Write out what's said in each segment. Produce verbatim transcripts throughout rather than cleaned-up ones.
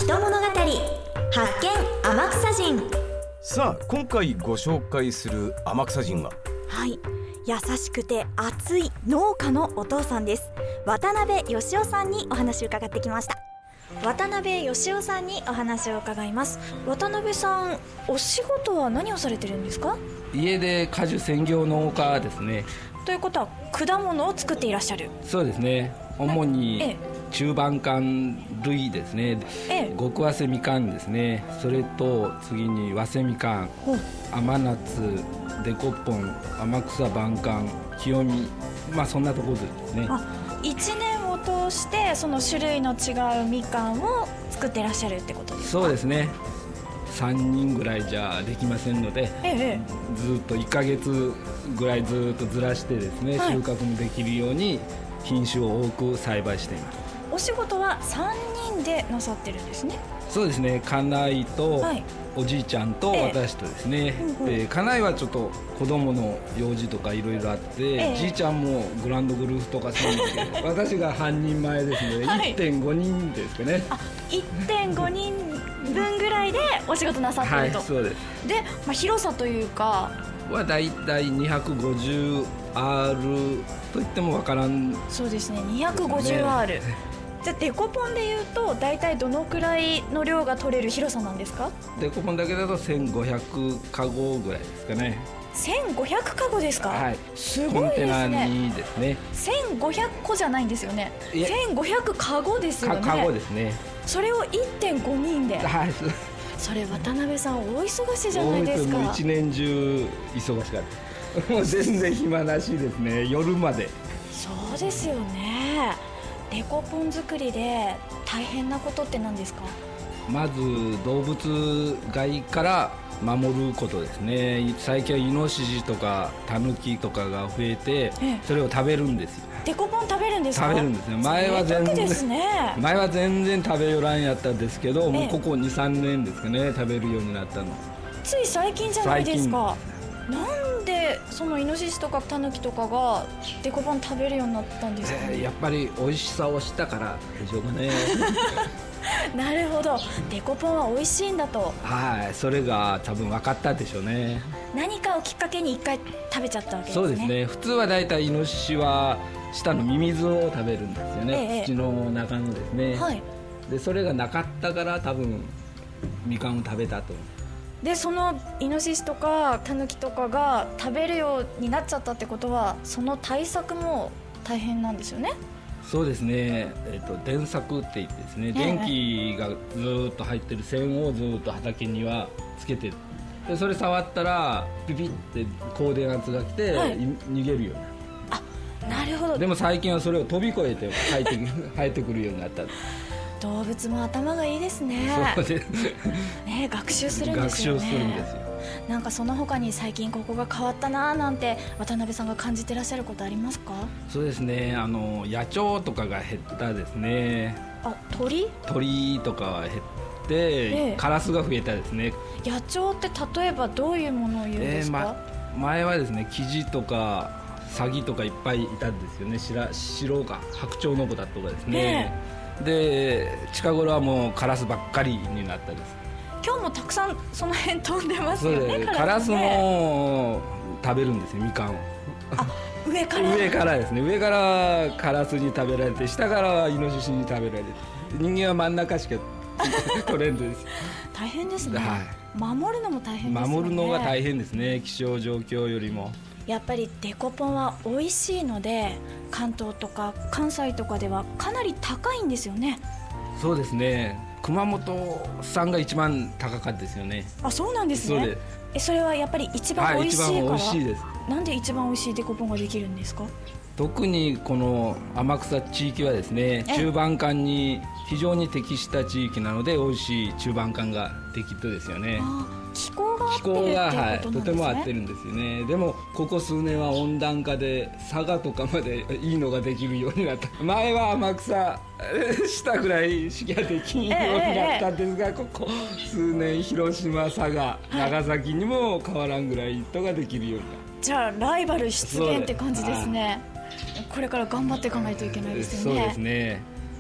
人物語発見天草人。 さあ今回ご紹介する天草人は、 はい、優しくて熱い農家のお父さんです。渡辺義雄さんにお話を伺ってきました。渡辺義雄さんにお話を伺います。渡辺さん、お仕事は何をされてるんですか？ 家で果樹専業農家ですね。 ということは果物を作っていらっしゃる？ そうですね、主に中盤柑類ですね、ええ、極早生みかんですね。それと次に早生みかん、甘夏、デコポン、天草晩柑、清見、まあそんなところですね。 あ、いちねんを通してその種類の違うみかんを作ってらっしゃるってことですか？ そうですね、さんにんぐらいじゃできませんので、ええ、ずっといっかげつぐらいずっとずらしてですね、はい、収穫もできるように品種を多く栽培しています。 お仕事はさんにんでなさってるんですね。 そうですね、家内と、はい、おじいちゃんと私とですね、えええー、家内はちょっと子供の用事とかいろいろあって、ええ、じいちゃんもグランドグループとかするんですけど私が半人前ですね、はい、いってんごにんですかね。 あ、いってんごにんぶんぐらいでお仕事なさってると。 はい、そうです。 で、まあ、広さというかはだいたいにひゃくごじゅうアール といってもわからん。 そうですね、にひゃくごじゅうアール、じゃあデコポンでいうと大体どのくらいの量が取れる広さなんですか？ デコポンだけだとせんごひゃくカゴぐらいですかね。 せんごひゃくカゴですか？ はい、 すごいですね。 コンテナにですね。 せんごひゃくこじゃないんですよね。せんごひゃくカゴですよね。 カゴですね。それを いってんごにんで。 はい。 それ渡辺さん大忙しいじゃないですか。 もう一年中忙しかった。もう全然暇なしですね、夜まで。 そうですよね。デコポン作りで大変なことって何ですか？ まず動物害から守ることですね。最近はイノシシとかタヌキとかが増えて、それを食べるんですよ。 デコポン食べるんですか？ 食べるんですね。前は全然ですね。 前は全然食べよらんやったんですけど、もうここ にさんねんですかね、食べるようになったの。 つい最近じゃないですか。なんでそのイノシシとかタヌキとかがデコポン食べるようになったんですかね？ えー、やっぱり美味しさを知ったからでしょうかね。 なるほど、デコポンは美味しいんだと。 はい、それが多分分かったでしょうね。 何かをきっかけに一回食べちゃったわけですね。 そうですね。普通はだいたいイノシシは下のミミズを食べるんですよね、ええ、土の中のですね、はい、でそれがなかったから多分みかんを食べたと。 でそのイノシシとかタヌキとかが食べるようになっちゃったってことは、その対策も大変なんですよね。 そうですね、えー、と電柵って言ってですね、電気がずっと入ってる線をずっと畑にはつけてる。でそれ触ったらピピって高電圧が来て、はい、逃げるようになる。 あ、なるほど。 でも最近はそれを飛び越えて生えて生えてくるようになった。 動物も頭がいいですね。 そうですね、学習するんですよね。 学習するんですよ。 なんかその他に最近ここが変わったななんて渡辺さんが感じてらっしゃることありますか？ そうですね、あの野鳥とかが減ったですね。 あ、鳥？鳥とかは減って、ええ、カラスが増えたですね。 野鳥って例えばどういうものを言うんですか？えーま、前はですね、キジとかサギとかいっぱいいたんですよね。白白が白鳥の子だとかですね、えー、で近頃はもうカラスばっかりになったです。 今日もたくさんその辺飛んでますよね。 カラスも食べるんですよ、みかんを。 あ、上から上からですね、上からカラスに食べられて、下からはイノシシに食べられて、人間は真ん中しか取れんです。 大変ですね、はい、守るのも大変ですよね。 守るのが大変ですね、気象状況よりも。 やっぱりデコポンは美味しいので、関東とか関西とかではかなり高いんですよね。 そうですね、熊本産が一番高かったですよね。 あ、そうなんですね。 そうです。 え、それはやっぱり一番美味しいから、はい、一番美味しいです。なんで一番美味しいデコポンができるんですか？ 特にこの天草地域はですね、中盤柑に非常に適した地域なので、美味しい中盤柑ができるですよね。 あ、気候が合ってるっていうことなんですね。 はい、とても合ってるんですよね。でもここ数年は温暖化で佐賀とかまでいいのができるようになった。前は天草下ぐらいしかできんようになったんですが、ええ、ここ数年広島、佐賀、長崎にも変わらんぐらい人ができるようになった。 じゃあライバル出現って感じですね。これから頑張っていかないといけないですよね。 そうですね。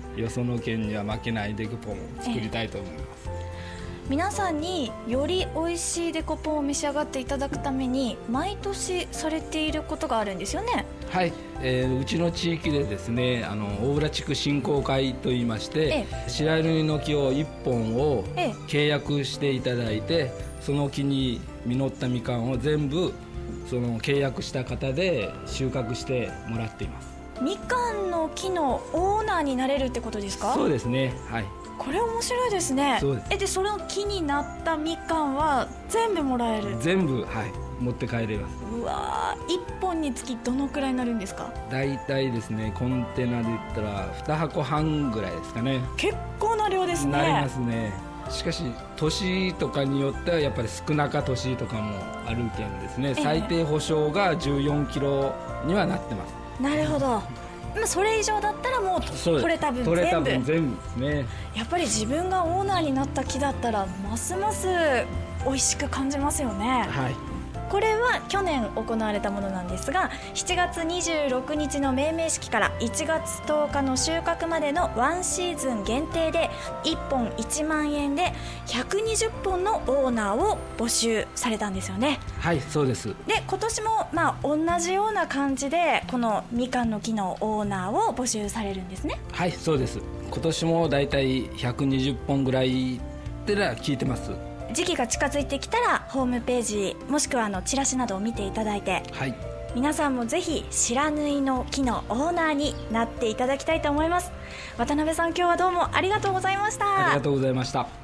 よその県には負けないデコポンを作りたいと思います。 皆さんにより美味しいデコポンを召し上がっていただくために毎年されていることがあるんですよね。 はい、えー、うちの地域でですね、あの大浦地区振興会といいまして、ええ、白百合の木をいっぽんを契約していただいて、ええ、その木に実ったみかんを全部その契約した方で収穫してもらっています。 みかんの木のオーナーになれるってことですか？ そうですね、はい。 これ面白いですね。 そうです。 えでその木になったみかんは全部もらえる？ 全部、はい、持って帰れます。 うわー、いっぽんにつきどのくらいになるんですか？ だいたいですね、コンテナで言ったらにはこはんぐらいですかね。 結構な量ですね。 なりますね。しかし年とかによってはやっぱり少なか年とかもあるけんですね、ええ、最低保証がじゅうよんキロにはなってます。 なるほど。それ以上だったらもう取れた分全部取れた分全部ですね。 やっぱり自分がオーナーになった木だったらますます美味しく感じますよね。 はい。 これは去年行われたものなんですが、しちがつにじゅうろくにちの命名式からいちがつとおかの収穫までのワンシーズン限定でいっぽんいちまんえんでひゃくにじゅっぽんのオーナーを募集されたんですよね。 はい、そうです。 で今年もまあ同じような感じでこのみかんの木のオーナーを募集されるんですね。 はい、そうです。今年もだいたいひゃくにじゅっぽんぐらいってのは聞いてます。 時期が近づいてきたらホームページもしくはあのチラシなどを見ていただいて、 はい、 皆さんもぜひ白縫の木のオーナーになっていただきたいと思います。渡辺さん、今日はどうもありがとうございました。 ありがとうございました。